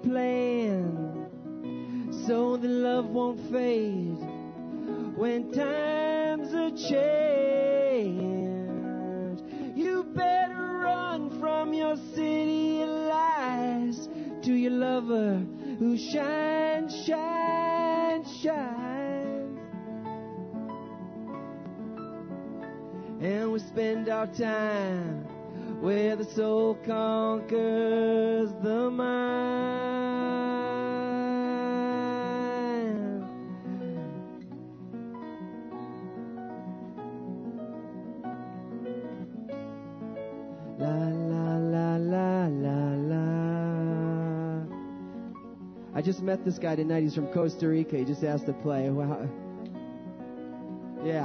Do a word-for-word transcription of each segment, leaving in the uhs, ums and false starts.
playing so the love won't fade when times are changed. You better run from your city of lies to your lover who shines, shines, shines. And we spend our time where the soul conquers the mind. La la la la la la. I just met this guy tonight. He's from Costa Rica. He just asked to play. Wow. Yeah.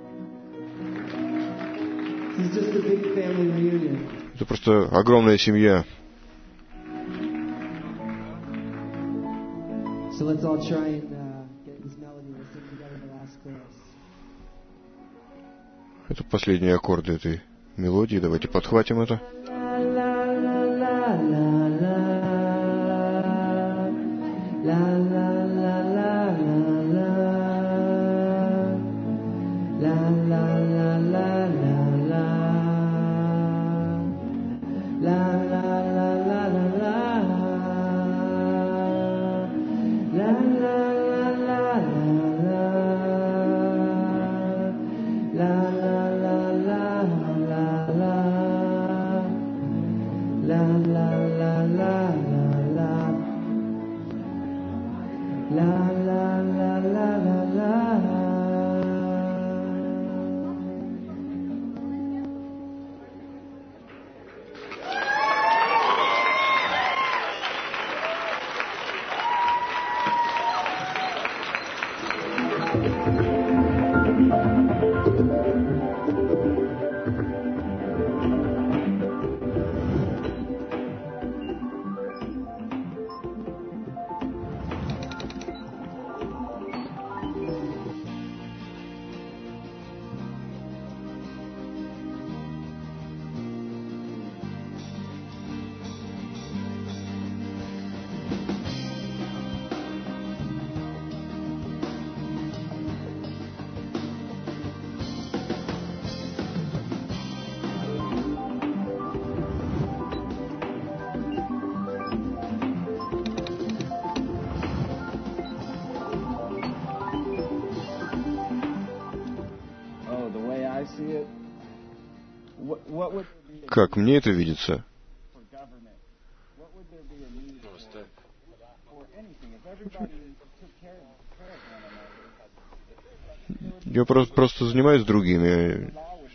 This is just a big family reunion. Это просто огромная семья. So let's all try and uh, get this melody. We'll sing together the last chorus. Это последние аккорды этой мелодии. Давайте подхватим это. La la la la la la. La la la la la la. La la la la la la. La la la la la la. La la la la la la. La la la la la la. La la la la la la. La la la la la la. Как мне это видится? Я просто, просто занимаюсь другими.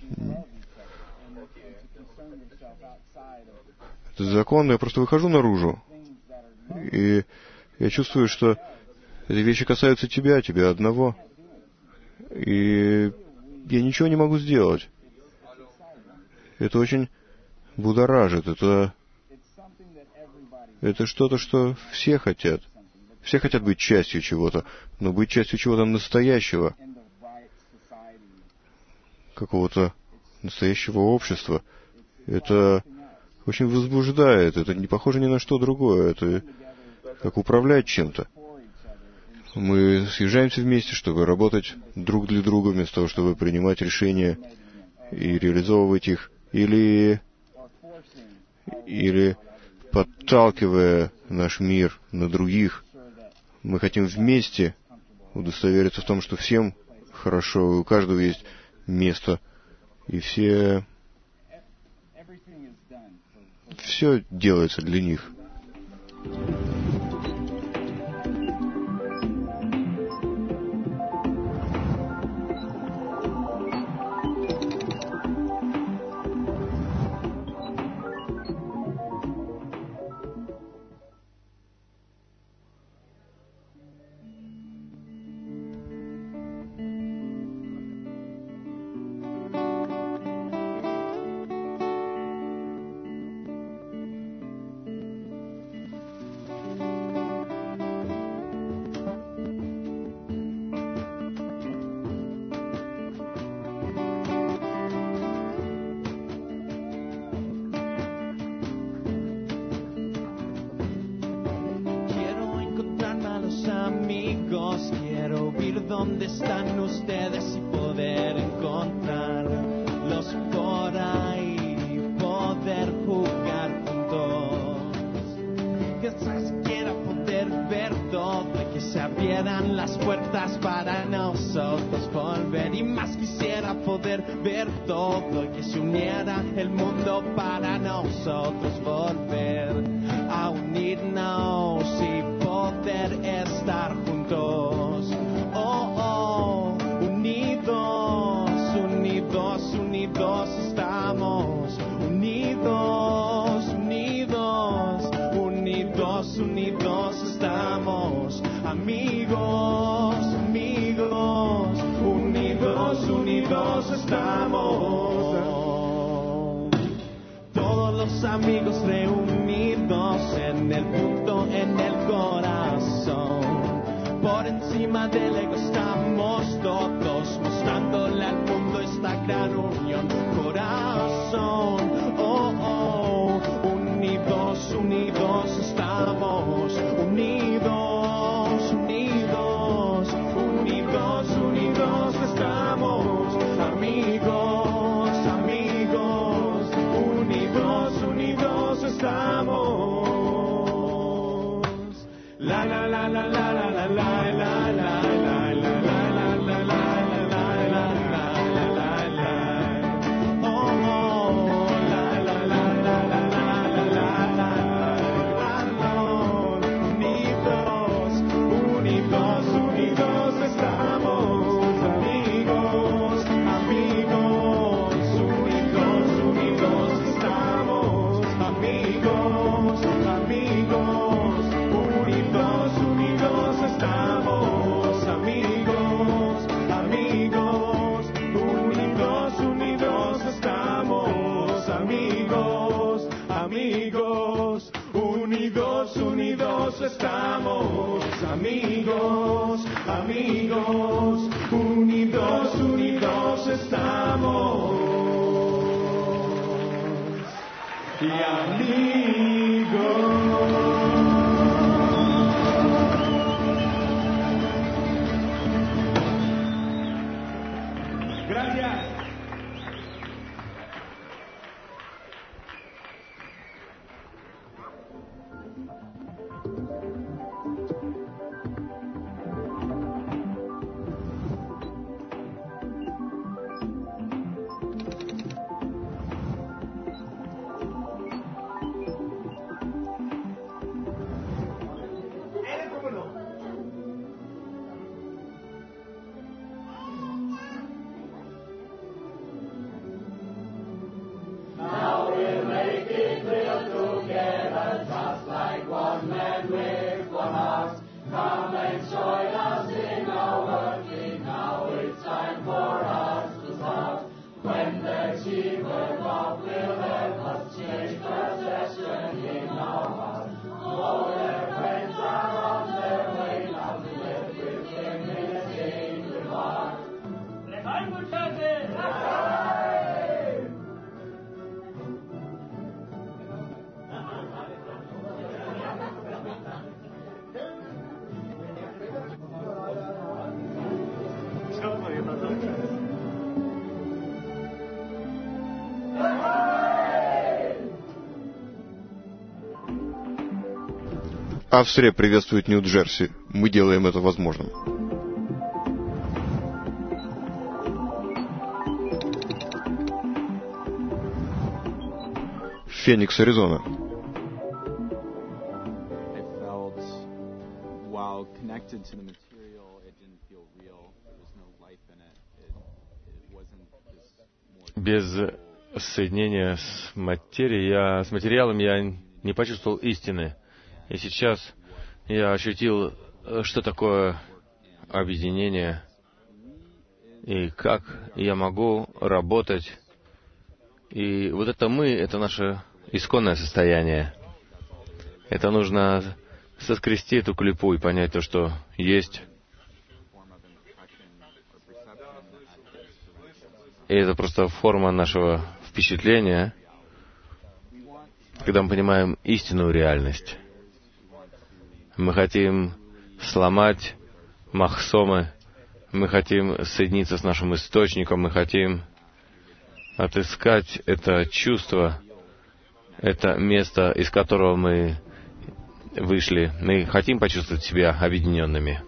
Это законно, я просто выхожу наружу. И я чувствую, что эти вещи касаются тебя, тебя одного. И я ничего не могу сделать. Это очень будоражит. Это, это что-то, что все хотят. Все хотят быть частью чего-то, но быть частью чего-то настоящего, какого-то настоящего общества. Это очень возбуждает. Это не похоже ни на что другое. Это как управлять чем-то. Мы съезжаемся вместе, чтобы работать друг для друга, вместо того, чтобы принимать решения и реализовывать их. Или, или подталкивая наш мир на других, мы хотим вместе удостовериться в том, что всем хорошо, у каждого есть место, и все... все делается для них. amigos, quiero ir donde están ustedes y poder encontrarlos por ahí, poder jugar juntos. Quizás quiera poder ver todo y que se abrieran las puertas para nosotros volver. Y más quisiera poder ver todo y que se uniera el mundo para nosotros volver a unirnos y poder estar juntos. Oh, oh, unidos, unidos, unidos estamos. Unidos, unidos, unidos, unidos estamos. Amigos, amigos, unidos, unidos estamos. Todos los amigos reunidos en el punto, en el corazón. Por encima del ego estamos todos, mostrándole al mundo esta gran unión. Corazón, oh, oh, unidos, unidos estamos. Unidos, unidos, unidos, unidos estamos. Amigos, amigos, unidos, unidos estamos. La la la la la la la la la la la la la la la estamos. Amigos, amigos, unidos, unidos estamos. Y amigos. Gracias. Австрия приветствует Нью-Джерси. Мы делаем это возможным. Феникс, Аризона. Без соединения с материей, я, с материалом я не почувствовал истины. И сейчас я ощутил, что такое объединение и как я могу работать. И вот это мы, это наше исконное состояние. Это нужно соскрести эту клепу и понять то, что есть. И это просто форма нашего впечатления, когда мы понимаем истинную реальность. Мы хотим сломать махсомы. Мы хотим соединиться с нашим источником, мы хотим отыскать это чувство, это место, из которого мы вышли. Мы хотим почувствовать себя объединенными.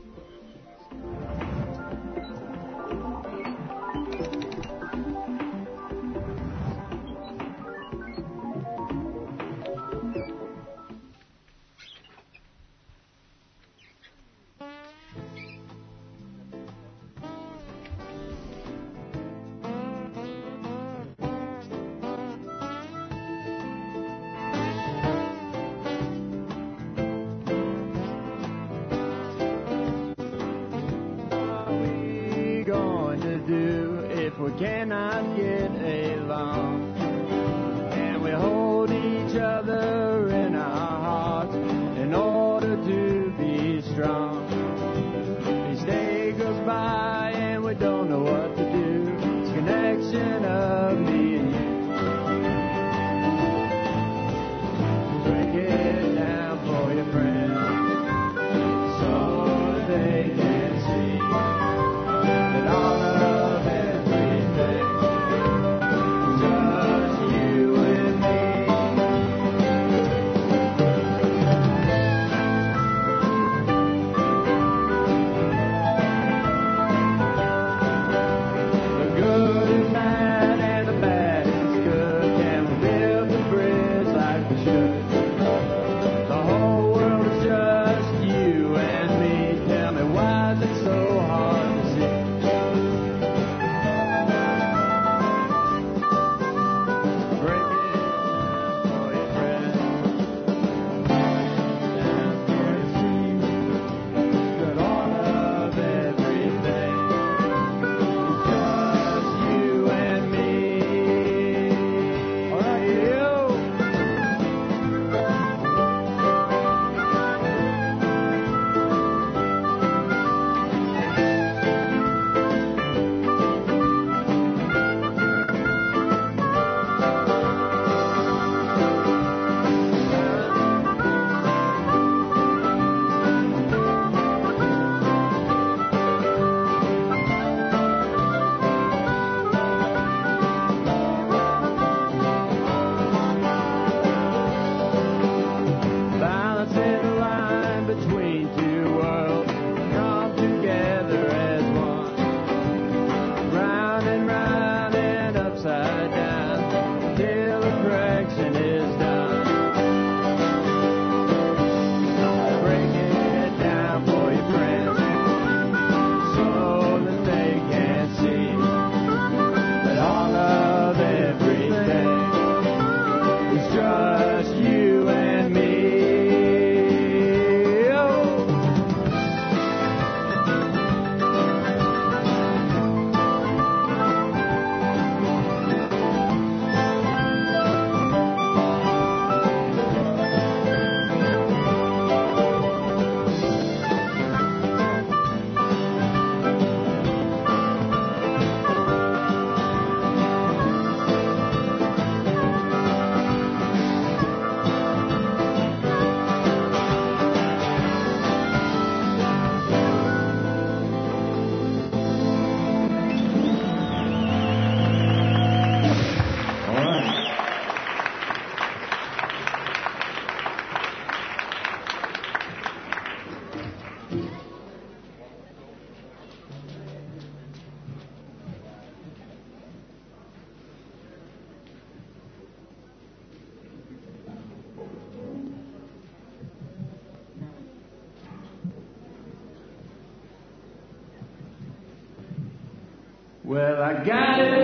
Well, I gotta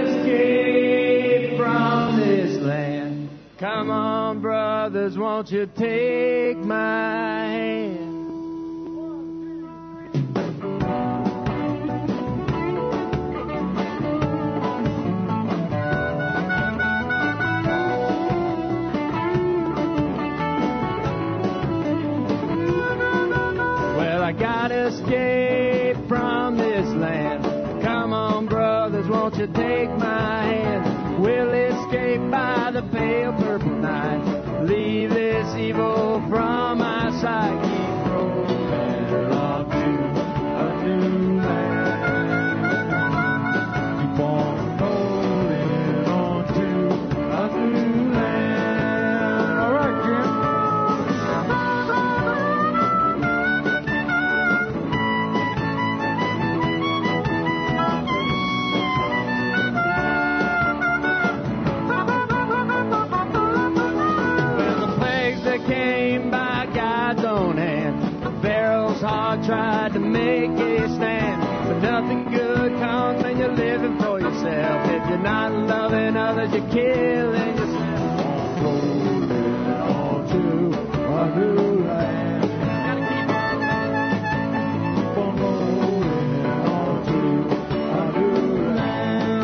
escape from this land. Come on, brothers, won't you take my hand? Well, I gotta escape from this land. Come on, brothers, won't you take my hand? We'll escape by the pale purple night. Leave this evil from my sight. Keep rolling along to a hard, tried to make a stand, but nothing good comes when you're living for yourself. If you're not loving others, you're killing yourself. Rolling on to a new land. Rolling on to a new land.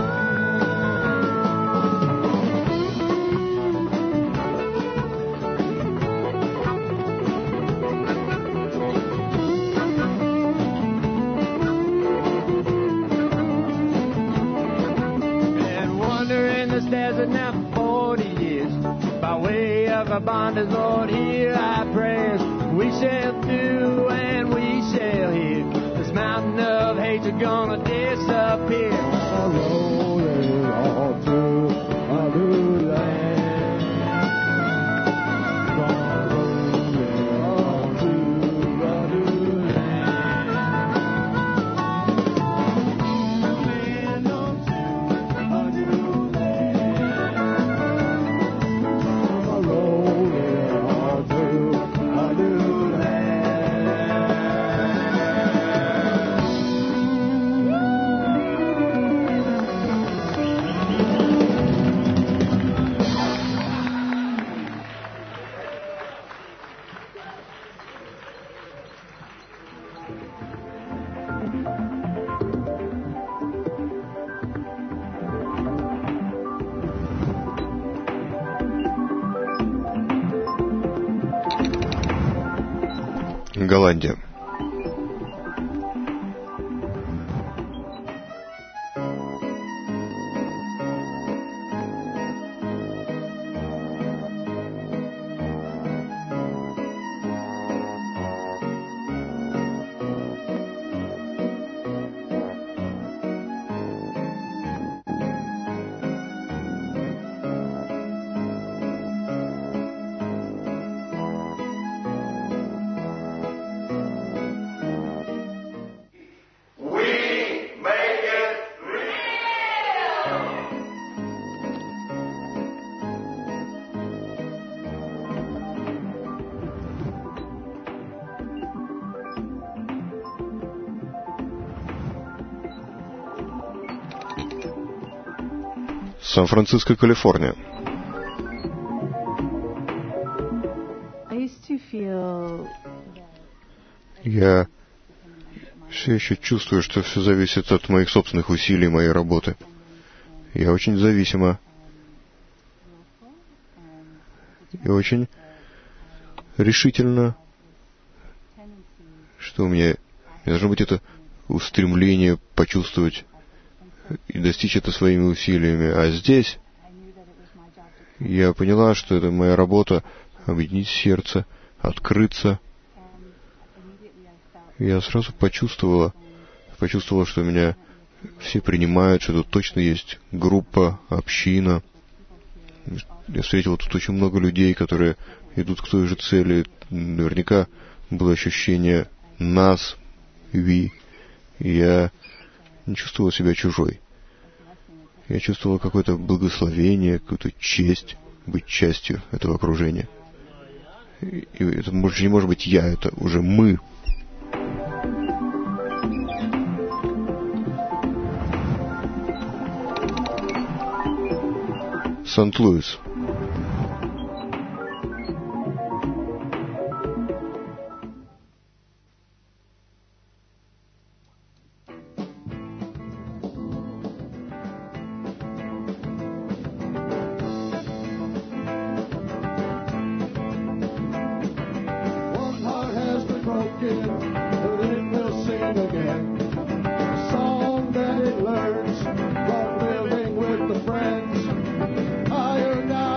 Desert now for forty years, by way of a bondage, Lord, hear our prayers. We shall do and we shall hear. This mountain of hatred gonna disappear. Rolling all through a new land. Rolling all through a new land. Rolling on to a new Голландия. Сан-Франциско, Калифорния. Я все еще чувствую, что все зависит от моих собственных усилий, моей работы. Я очень зависима. И очень решительно, что у меня должно быть это устремление почувствовать и достичь это своими усилиями. А здесь я поняла, что это моя работа — объединить сердце, открыться. И я сразу почувствовала, почувствовала, что меня все принимают, что тут точно есть группа, община. Я встретила тут очень много людей, которые идут к той же цели. Наверняка было ощущение нас, ви. И я не чувствовал себя чужой. Я чувствовал какое-то благословение, какую-то честь быть частью этого окружения. И это больше не может быть я, это уже мы. Сент-Луис. Song that it learns from living with the friends. Ironed out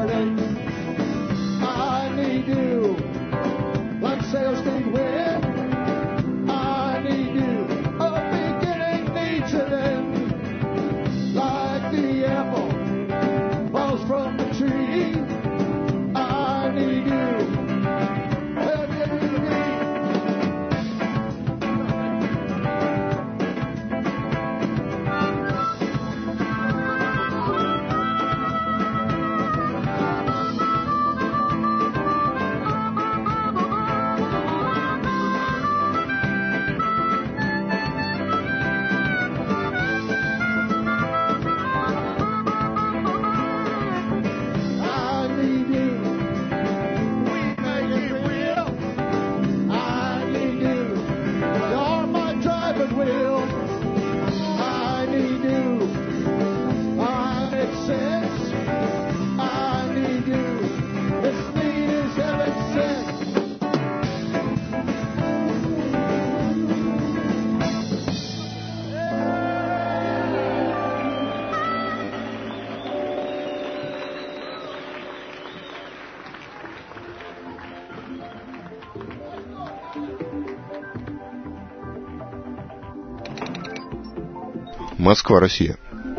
garden. I need you, like sails need wind. I need you, a beginning needs an end. Like the apple falls from the tree. I need you, every day. Москва, Россия.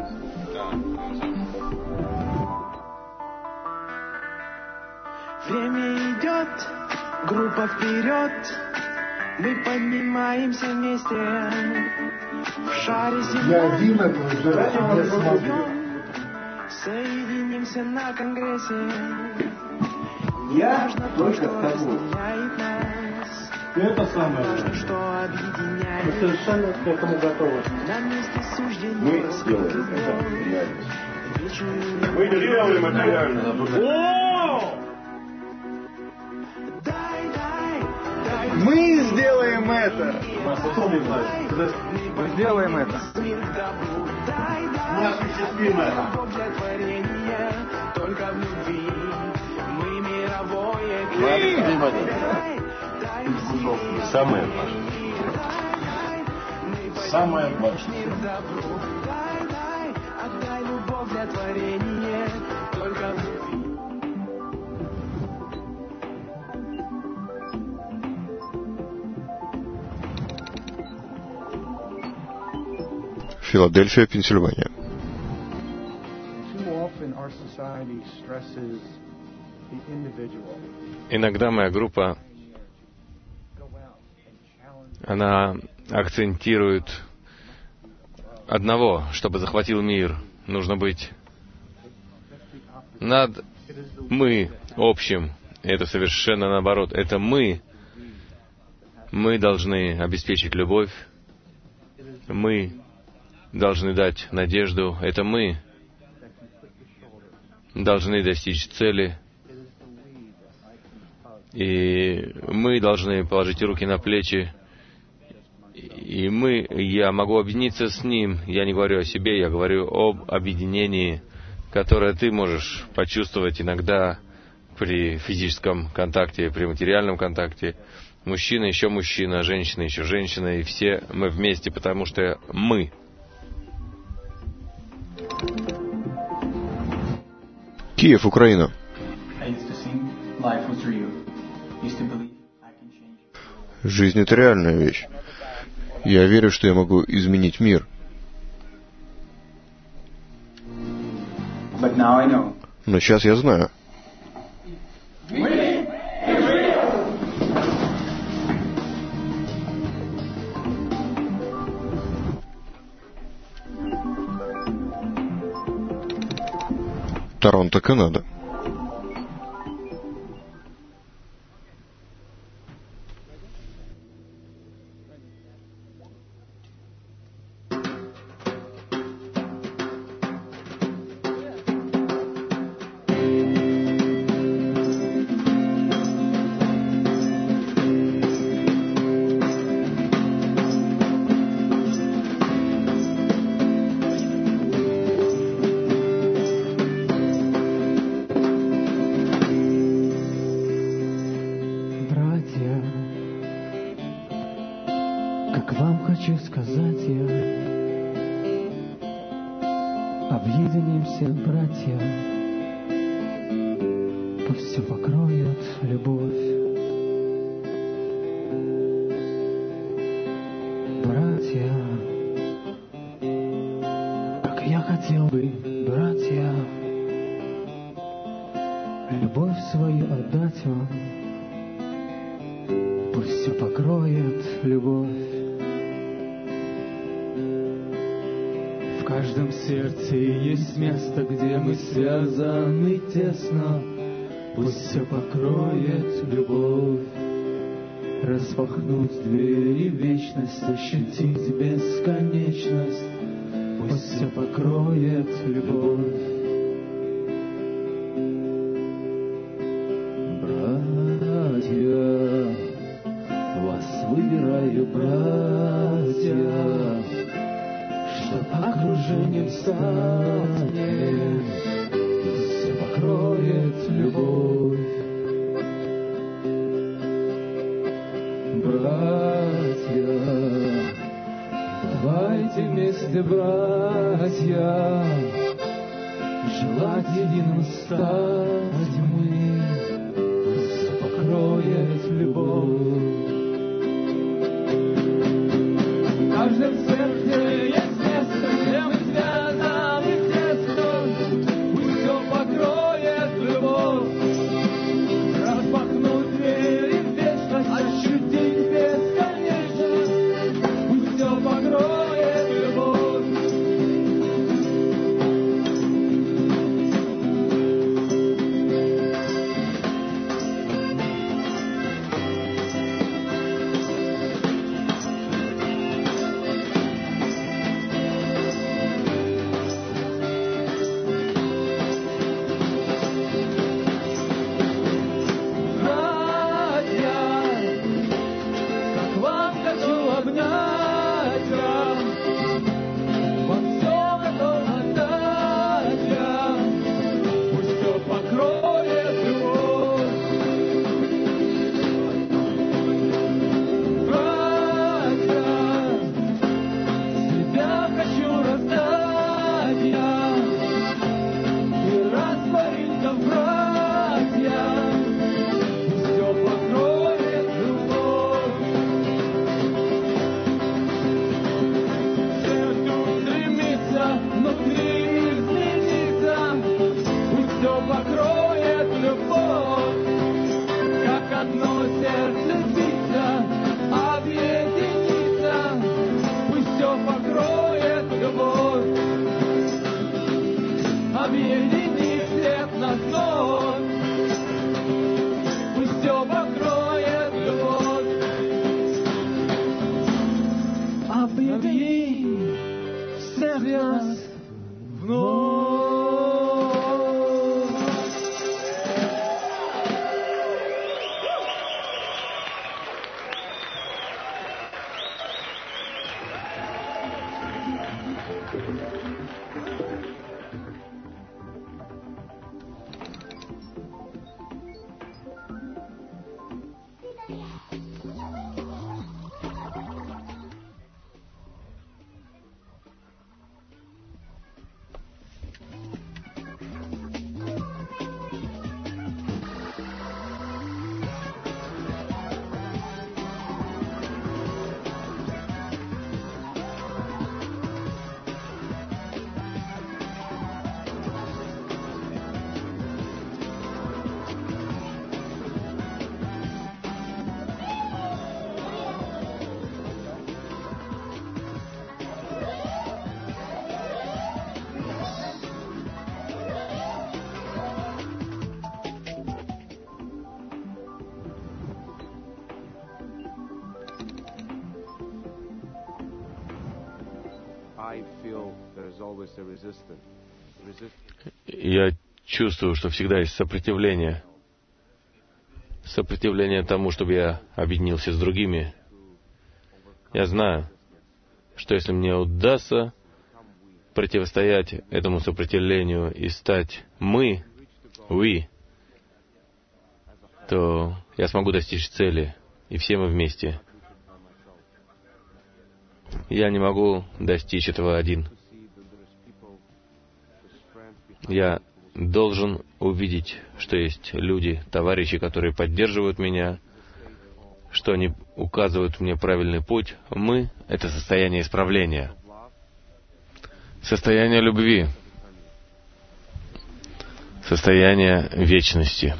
Время идет, группа вперед, мы поднимаемся вместе в шаре земном. Соединимся на конгрессе. Я только с тобой. Это самое важное, что объединяет. Мы совершенно к этому готовы. Мы сделаем это реально. Мы сделаем это реально. Мы сделаем это. Мы сделаем это. Мы осуществим это. Только в любви мы мировое. Самое важное. Самое важное. Отдай любовь для творения. Только в любви. Филадельфия, Пенсильвания. Иногда моя группа, она акцентирует одного, чтобы захватил мир. Нужно быть над мы общим. Это совершенно наоборот. Это мы. Мы должны обеспечить любовь. Мы должны дать надежду. Это мы должны достичь цели. И мы должны положить руки на плечи. И мы, я могу объединиться с ним. Я не говорю о себе, я говорю об объединении, которое ты можешь почувствовать иногда при физическом контакте, при материальном контакте. Мужчина еще мужчина, женщина еще женщина, и все мы вместе, потому что мы. Киев, Украина. Жизнь — это реальная вещь. Я верю, что я могу изменить мир. Но сейчас я знаю. Торонто, Канада. хочу сказать я. Объединимся, братья. все покроет любовь. Братья, как я хотел бы, братья, любовь свою отдать вам, пусть все покроет любовь. В каждом сердце есть место, где мы связаны тесно, пусть все покроет любовь. Распахнуть двери в вечность, ощутить бесконечность, пусть все покроет любовь. Братья, вас выбираю, братья, чтоб окружением стать мне, пусть все покроет любовь. Братья, давайте вместе, братья, желать единым стать мы, пусть все покроет любовь. В каждом сердце есть место, где мы связаны тесно, пусть все покроет любовь. Распахнуть двери в вечность, ощутить бесконечность, пусть все покроет любовь. Я чувствую, что всегда есть сопротивление. Сопротивление тому, чтобы я объединился с другими. Я знаю, что если мне удастся противостоять этому сопротивлению и стать мы, we, то я смогу достичь цели, и все мы вместе. Я не могу достичь этого один. Я должен увидеть, что есть люди, товарищи, которые поддерживают меня, что они указывают мне правильный путь. Мы — это состояние исправления, состояние любви, состояние вечности.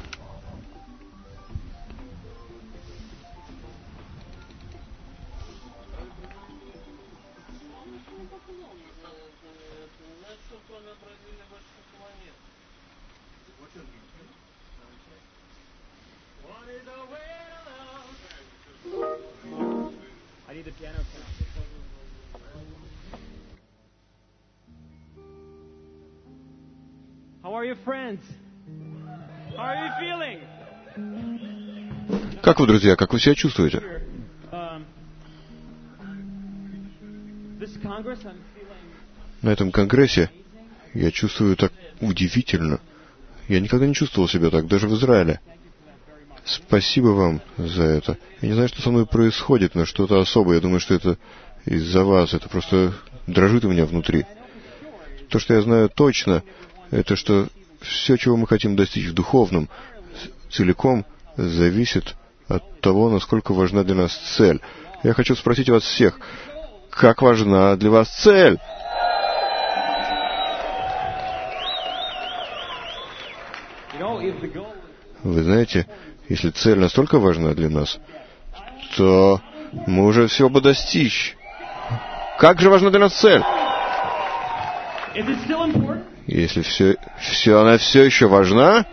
Как вы, друзья, как вы себя чувствуете? На этом конгрессе я чувствую так удивительно. Я никогда не чувствовал себя так, даже в Израиле. Спасибо вам за это. Я не знаю, что со мной происходит, но что-то особое. Я думаю, что это из-за вас. Это просто дрожит у меня внутри. То, что я знаю точно, это что все, чего мы хотим достичь в духовном, целиком зависит от того, насколько важна для нас цель. Я хочу спросить вас всех, как важна для вас цель? Вы знаете, если цель настолько важна для нас, то мы уже все бы достичь. Как же важна для нас цель? Если все, все, она все еще важна,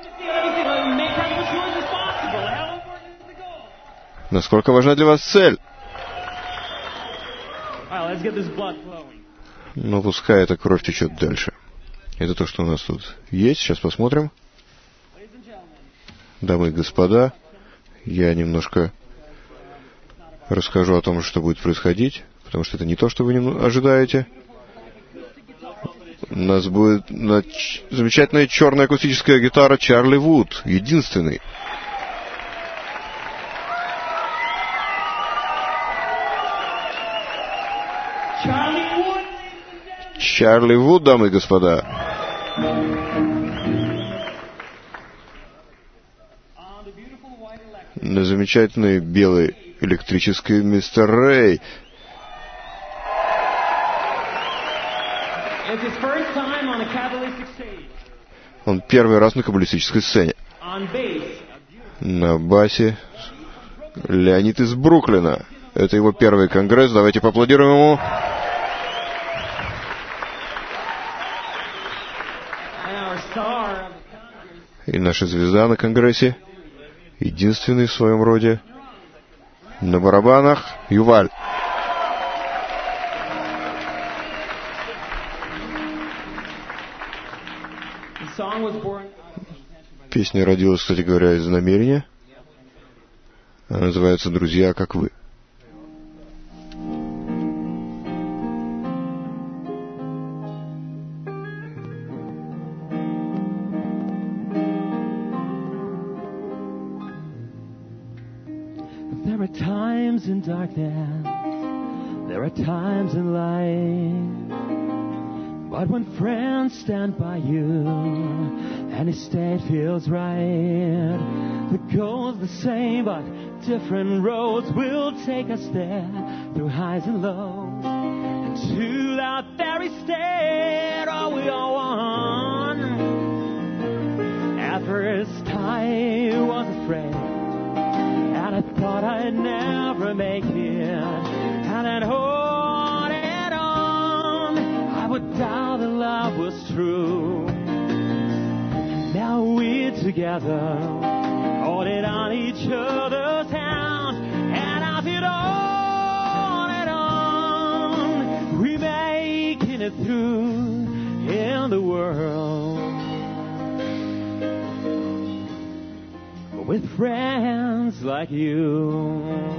насколько важна для вас цель? Ну, пускай эта кровь течет дальше. Это то, что у нас тут есть. Сейчас посмотрим. Дамы и господа, я немножко расскажу о том, что будет происходить, потому что это не то, что вы не ожидаете. У нас будет замечательная черная акустическая гитара Чарли Вуд, единственный. Чарли Вуд, дамы и господа. На замечательной белой электрической мистер Рэй. Он первый раз на каббалистической сцене. На басе Леонид из Бруклина. Это его первый конгресс. Давайте поаплодируем ему. И наша звезда на конгрессе, единственный в своем роде, на барабанах Юваль. Песня родилась, кстати говоря, из намерения. Она называется «Друзья, как вы». There are times in darkness, there are times in light. But when friends stand by you, any state feels right. The goal's the same, but different roads will take us there, through highs and lows, and to that very state, are we all one? At first I was afraid, and I thought I'd never make it, and then on and on, I would doubt that love was true. Now we're together, holding on each other's hands, and as it on and on, we're making it through in the world. With friends like you.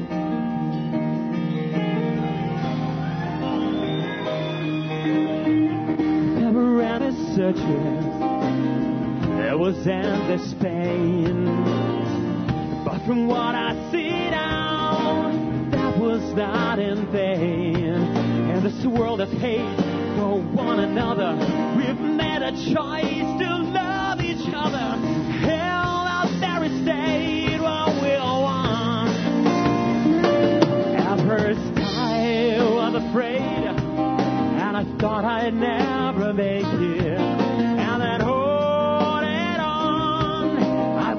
There were endless searches, there was endless pain, but from what I see now, that was not in vain. In this world of hate for one another, we've made a choice to love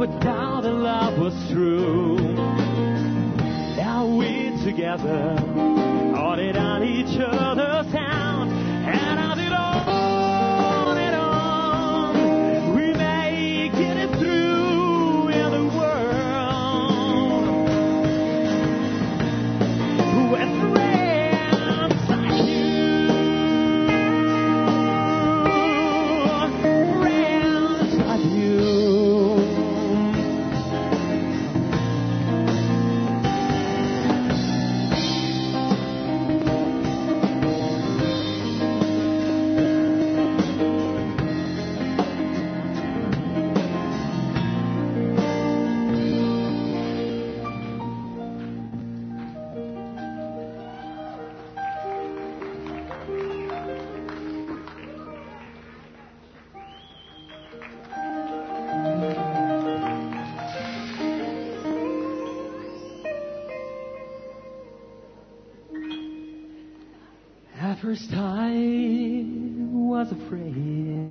would doubt that love was true. Now we're together, holding on each other's hands, and as it on and on, we make it through in the world with friends like you, friends like you. At first I was afraid,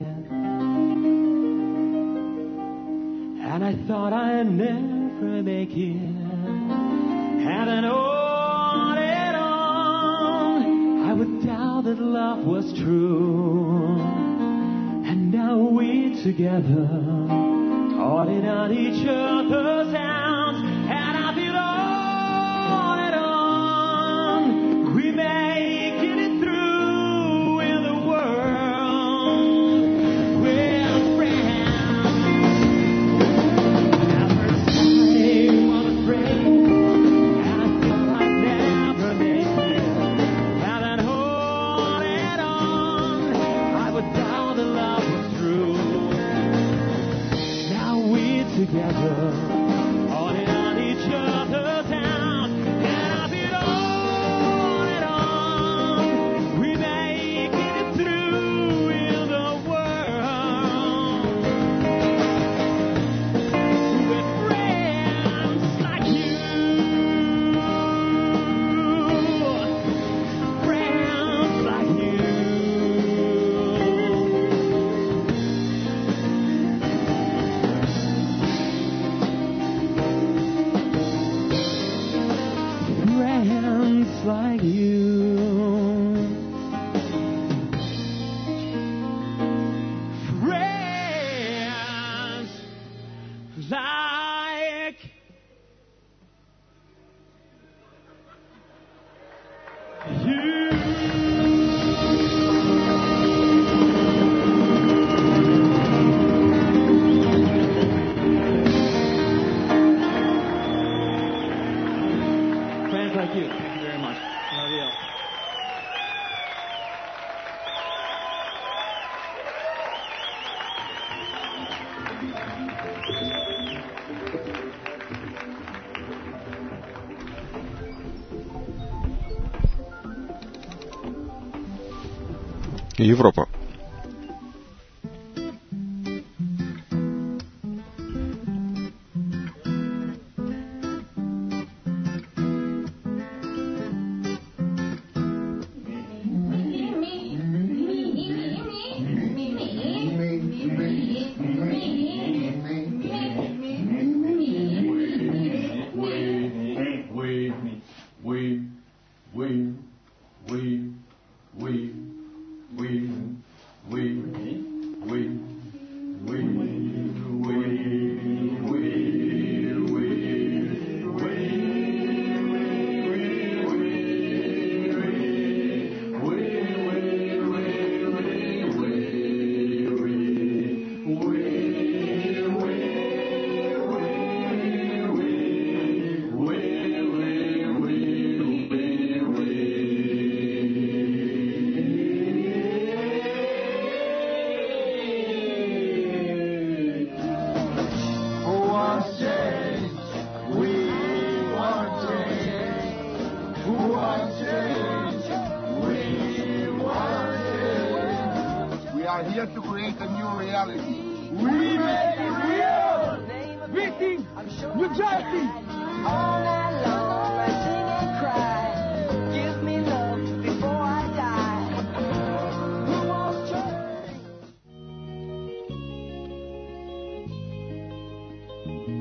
and I thought I'd never make it. And then on and on, I would doubt that love was true. And now we're together, holding on each other's hands, and I feel on and on, we make it through in the world. We're friends. At first I was afraid, and I thought I'd never make it. And then on and on, I would doubt that love was true. Now we're together, holding on each other's hands, and I feel on and on, we make it through in the world with friends like you, friends like you. Friends like you. Friends like you. Friends like you. Thank you very much. Love you. Европа. are here to create a new reality. We make it real! Meeting New Jersey! All night long I sing and cry. Give me love before I die. Who wants change?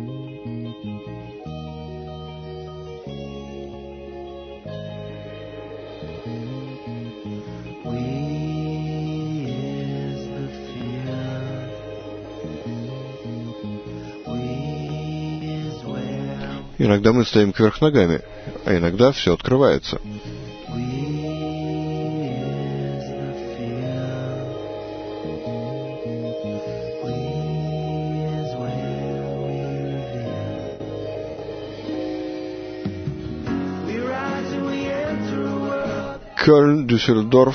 Иногда мы стоим кверх ногами, а иногда все открывается. Кёльн, Дюссельдорф.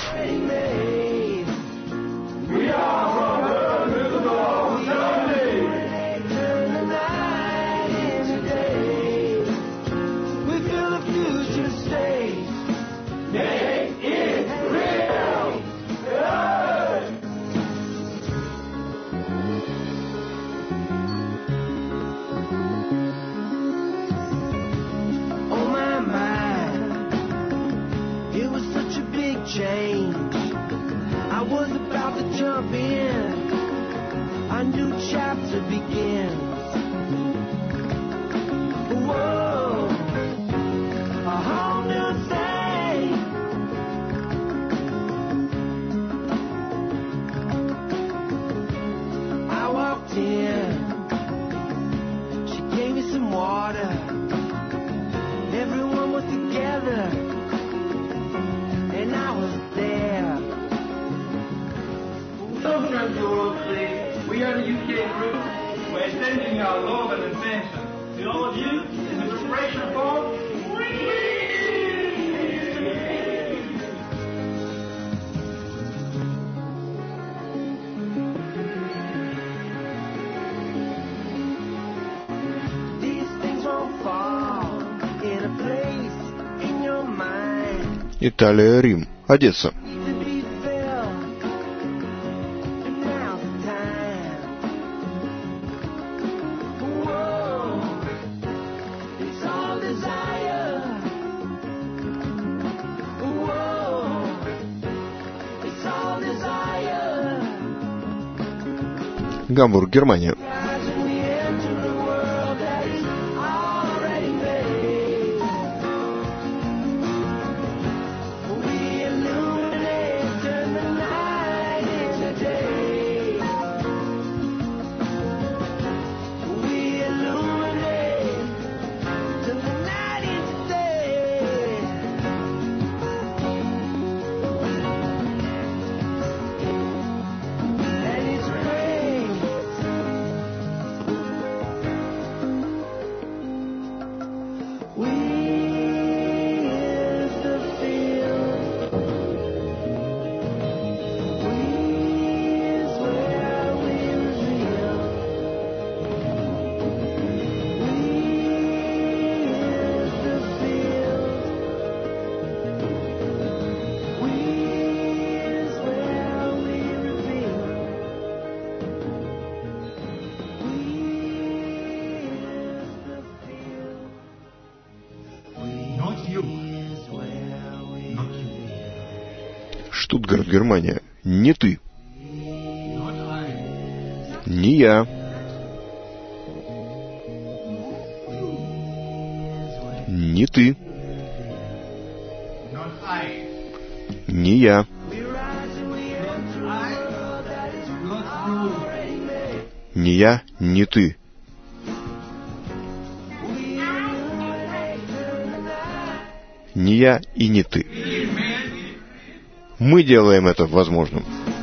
Италия, Рим, Одесса. Гамбург, Германия. Штутгарт, Германия. Не ты. Не я. Не ты. Не я. Не я, не ты. Не я и не ты. Мы делаем это возможным.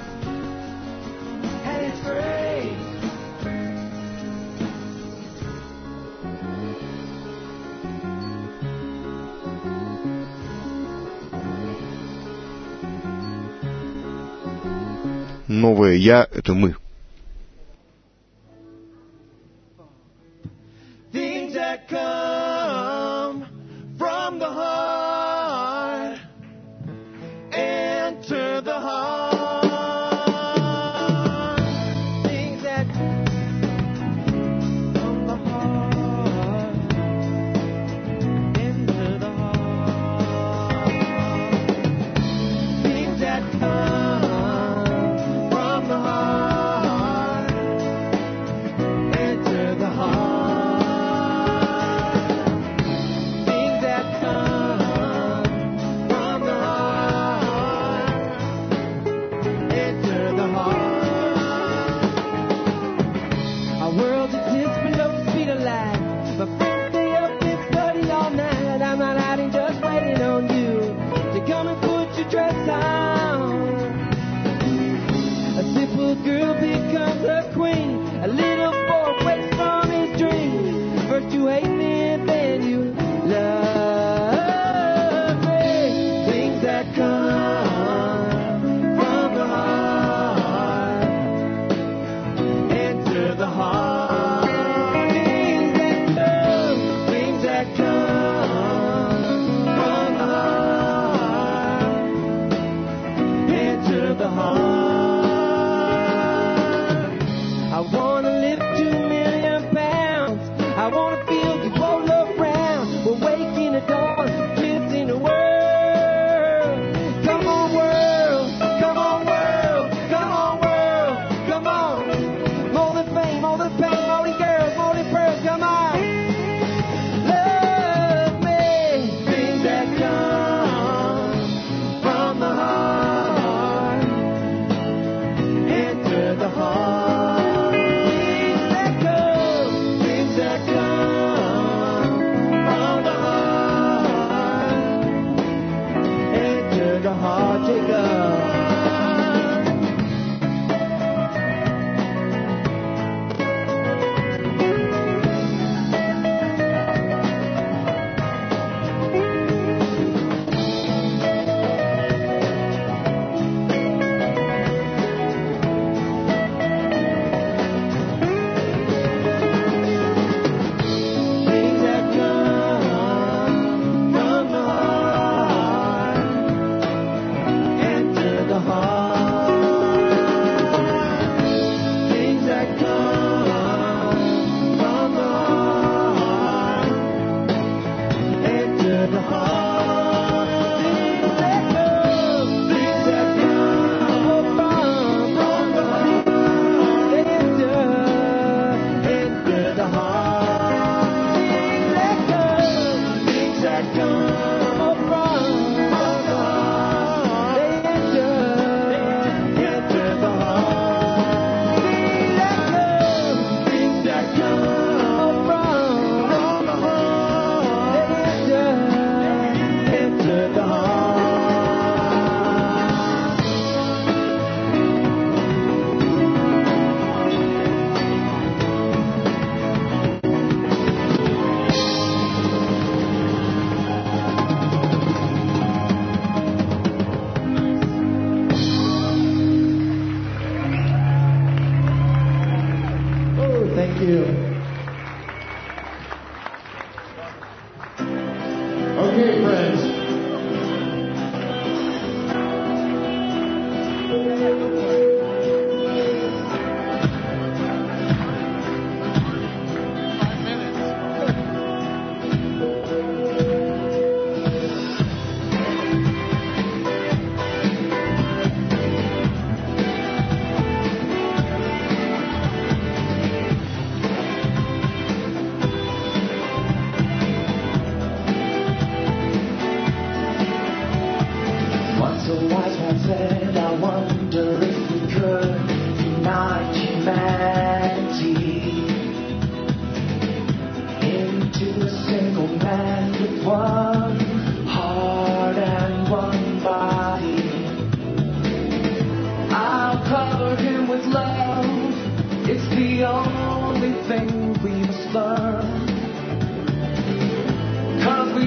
Новое «Я» — это мы.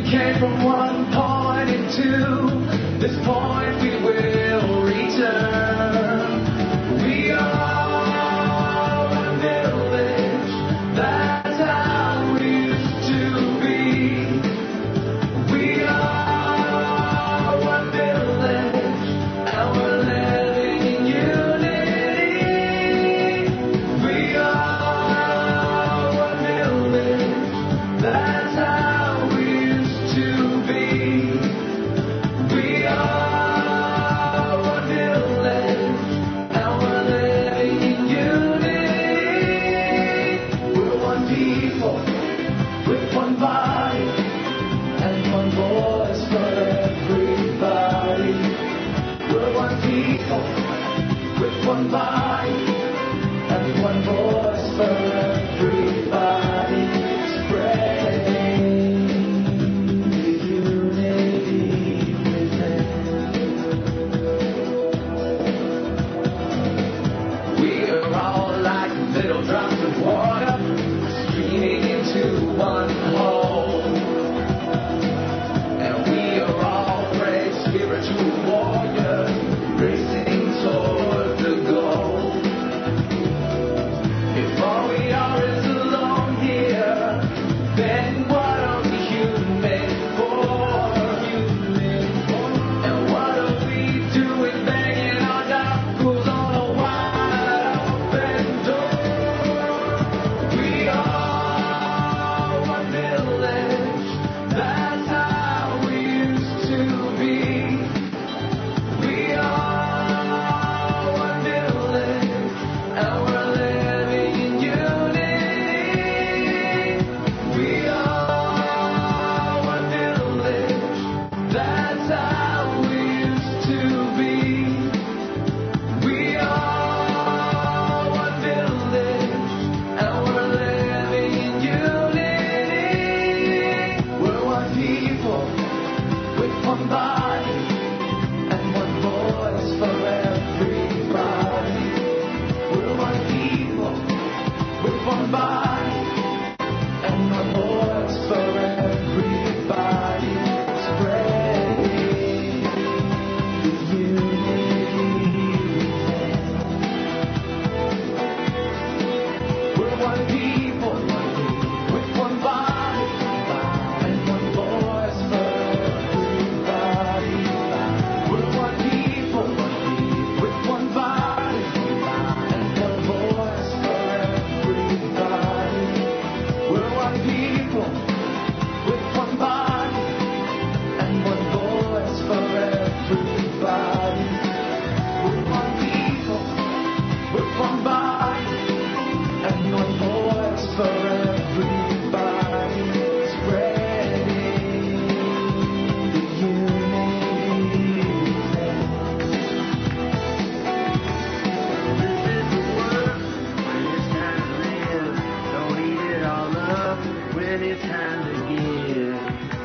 came from one point into this point we will return. We are one village, that's how we used to be. We are one village, and we're living in unity. We are one village, that's how we used to be. We are one village, and we're living in unity. We're one people with one body and one voice for everybody. We're one people with one body and one voice for everybody. Spreading the unity within. We are all like little drops of water streaming into one hole. And we are all brave spiritual warriors racing toward the goal. If all we are is alone here, then what are we human for? And what are we doing banging our knuckles on a wide open door? We are one village, that's how we used to be. We are one village, and we're living in unity. We are one village, that's how we used to be. We are one village, and we're living in unity. We're one people with one body and one voice for everybody. We're one people with one body and one voice for everybody. Spreading the unity within. We're one people with one body and one voice for everybody. We're one people with one body and one voice for everybody. We're one people with one body and one voice for everybody. We're one people with one body and one voice for everybody. Spreading the unity within. This is the work when it's time to live. Don't eat it all up when it's time to give.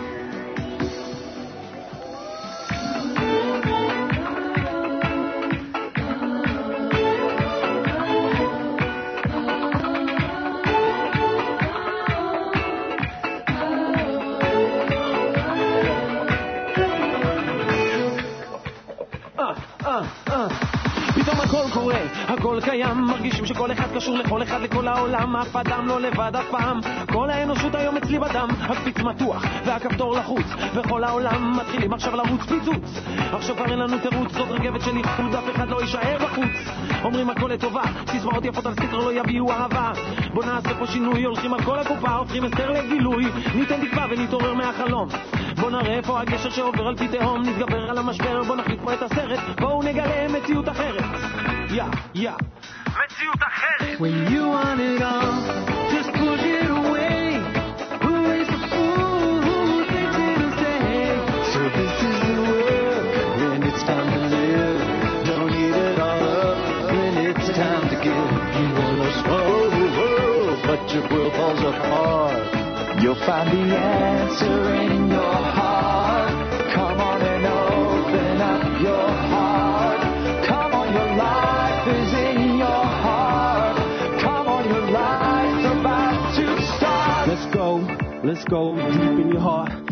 פתאום הכל קורה, הכל קיים, מרגישים שכל אחד קשור לכל אחד, לכל העולם, אף אדם לא לבד אף פעם. כל האנושות היום אצלי בדם, הקפיץ מתוח והכפתור לחוץ, וכל העולם מתחילים עכשיו לרוץ פיצוץ. עכשיו כבר אין לנו תירוץ, זאת רכבת של איחוד, אף אחד לא יישאר בחוץ. אומרים הכל לטובה, סיסמאות יפות על סטיקר לא יביאו אהבה. בוא נעשה פה שינוי, הולכים על כל הקופה, הופכים הסתר לגילוי, ניתן תקווה ונתעורר מהחלום. בוא נראה איפה הגשר שעובר על פי תהום, נתגבר על המשבר, בוא נחליט פה את הסרט, בואו נגלה מציאות אחרת. יא, יא, מציאות אחרת. When you want it all, just push it away. Who is the fool who thinks it'll stay? So this is the world when it's time to live. Don't eat it all up when it's time to give. You wanna slow the world, but your world falls apart. You'll find the answer in your heart. Come on and open up your heart. Come on, your life is in your heart. Come on, your life's about to start. Let's go, let's go deep in your heart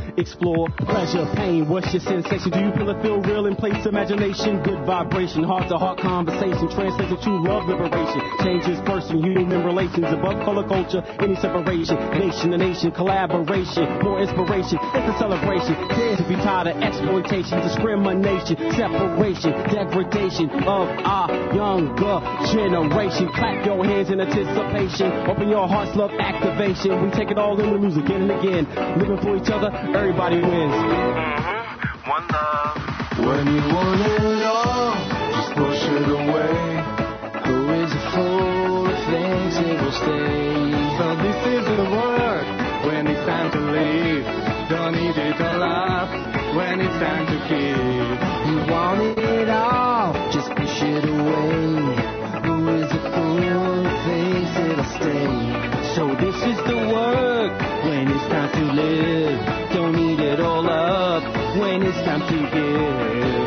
explore pleasure, pain. What's your sensation? Do you feel it feel real in place? Imagination, good vibration, heart to heart conversation, translates to true love liberation. Changes person, human relations, above color culture, any separation. Nation to nation, collaboration, more inspiration. It's a celebration. Dare to be tired of exploitation, discrimination, separation, degradation of our younger generation. Clap your hands in anticipation. Open your hearts, love activation. We take it all in the music again and again. Living for each other, everybody wins. Mm-hmm. One love. When you want it all, just push it away. Who is a fool who thinks it will stay? So this isn't the word when it's time to leave. Don't need it all up when it's time to give. You want it all, just push it away. Who is a fool who thinks it'll stay? So this is the word when it's time to live. Don't need it all up when it's time to give.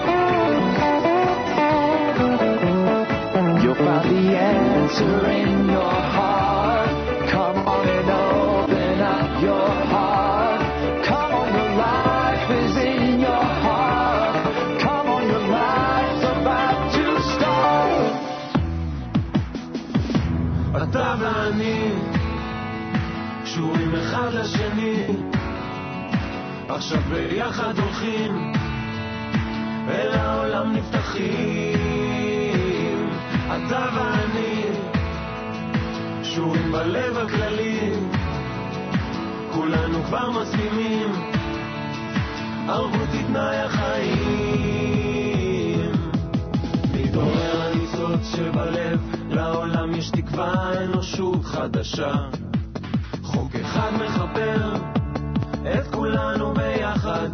You'll find the answer in your heart. Come on and open up your heart. Come on, your life is in your heart. Come on, your life's about to start. אתה ואני קשורים אחד לשני, עכשיו ביחד הולכים אל העולם נפתחים. אתה ואני קשורים בלב הכללי, כולנו כבר מסכימים, ערבות היא תנאי החיים. מתעורר הניצוץ שבלב, לעולם יש תקווה, אנושות חדשה. חוק אחד מחבר את כולנו ביחד,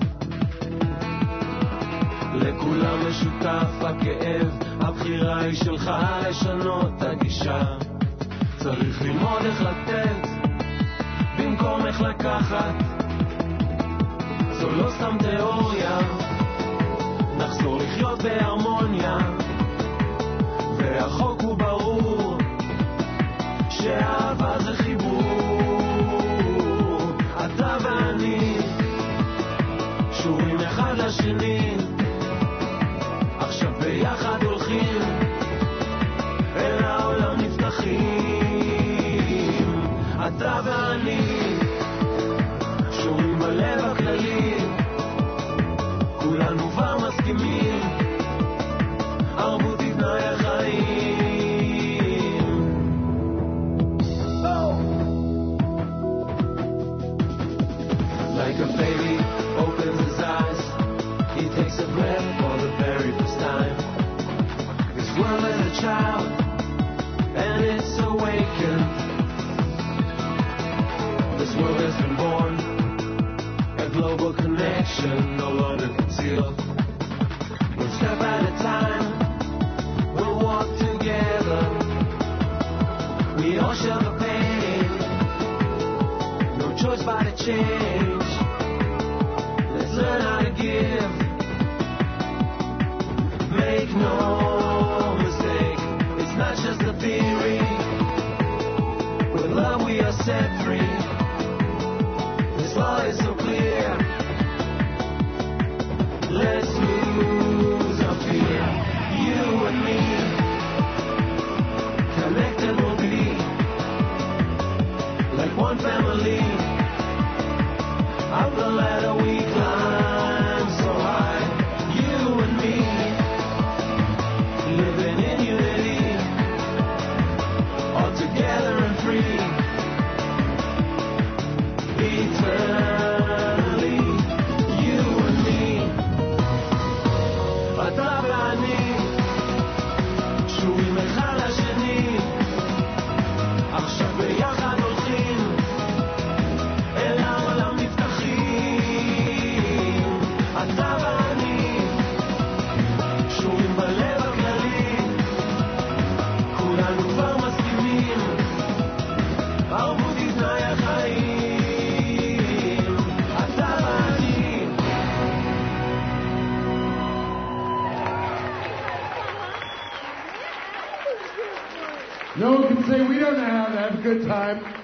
לכולם משותף הכאב, הבחירה היא שלך לשנות את הגישה. צריך ללמוד איך לתת במקום איך לקחת, זו לא סתם תיאוריה, נחזור לחיות בהרמוניה, והחוק הוא ברור שאהבה זה חיבור. אתה ואני קשורים אחד לשני, עכשיו ביחד הולכים אל העולם נפתחים. אתה ואני קשורים בלב הכללי, כולנו כבר מסכימים, ערבות היא תנאי החיים. Like a baby opens his eyes, he takes a breath for the very first time. This world is a child, and it's awakened. This world has been born, a global connection, no longer concealed. One step at a time, we'll walk together. We all share the pain, no choice but to change. Let's learn how to give. Make no mistake, it's not just a theory. With love we are set free. This law is so clear. Let's lose our fear. You and me, connected we'll be, like one family. Up the ladder we climb so high. You and me, living in unity, all together and free, eternally. You and me, אתה ואני קשורים אחד לשני, עכשיו ביחד הולכים אל העולם נפתחים. אתה ואני קשורים בלב הכללי, כולנו כבר מסכימים, ערבות היא תנאי החיים. אתה ואני. No one can say we don't know how to have a good time.